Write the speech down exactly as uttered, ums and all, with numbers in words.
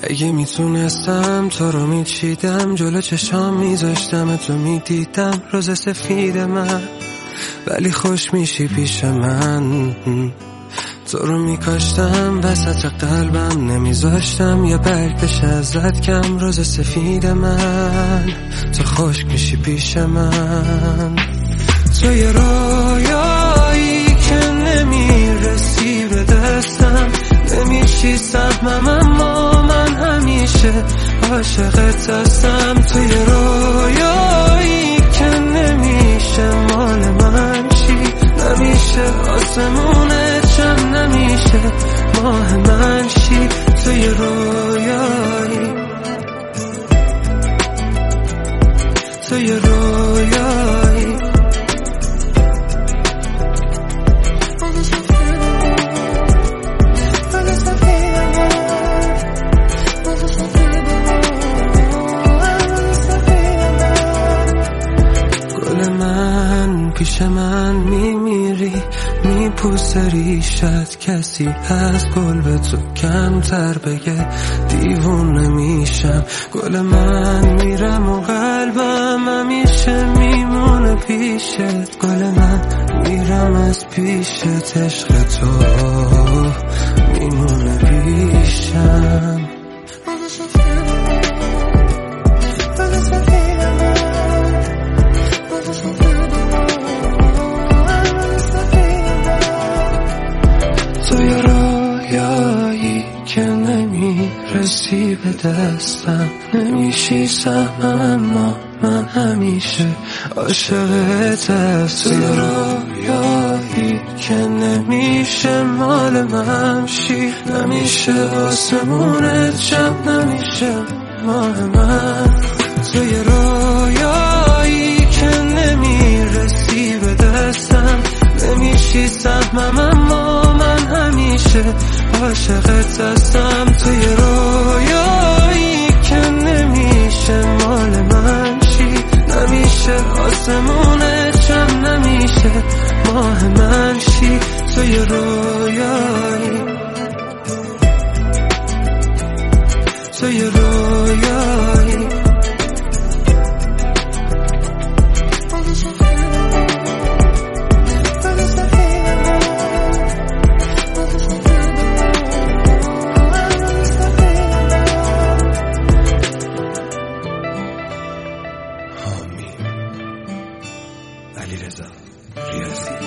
اگه میتونستم تو رو میچیدم، جلو چشام میذاشتم تو میدیدم روز سفید من، ولی خوش میشی پیش من. تو رو میکاشتم وسط قلبم، نمیذاشتم یا برگ بشه ازت کم روز سفید من. تو خوش میشی پیش من. تو یه رویایی که نمیرسی به دستم، نمیشی سهمم اما من همیشه عاشقت هستم. تو یه رویایی که نمیشه مال من شی، نمیشه آسمونه چم، نمیشه ماه من شی. تو یه رویایی، تو یه رویایی. پیش من میمیری، میپوسه ریشت، کسی از گل به تو کمتر بگه دیوونه میشم. گل من میرم و قلبم همیشه میمونه پیشت. گل من میرم از پیشت، عشق تو میمونه پیشم. تو یه رویایی که نمیرسی به دستم، نمیشی سهمم اما من همیشه عاشقت هستم. تو یه رویایی که نمیشه مال من شی، نمیشه آسمونت شب، نمیشه ماه من. تو یه رویایی که نمیرسی به دستم، نمیشی سهمم اما من همیشه عاشقت هستم. تو یه رویایی که نمیشه مال من شی، نمیشه آسمونه چم، نمیشه ماه من شی. تو یه رویایی، تو یه رویایی. علیرضا ریاضی.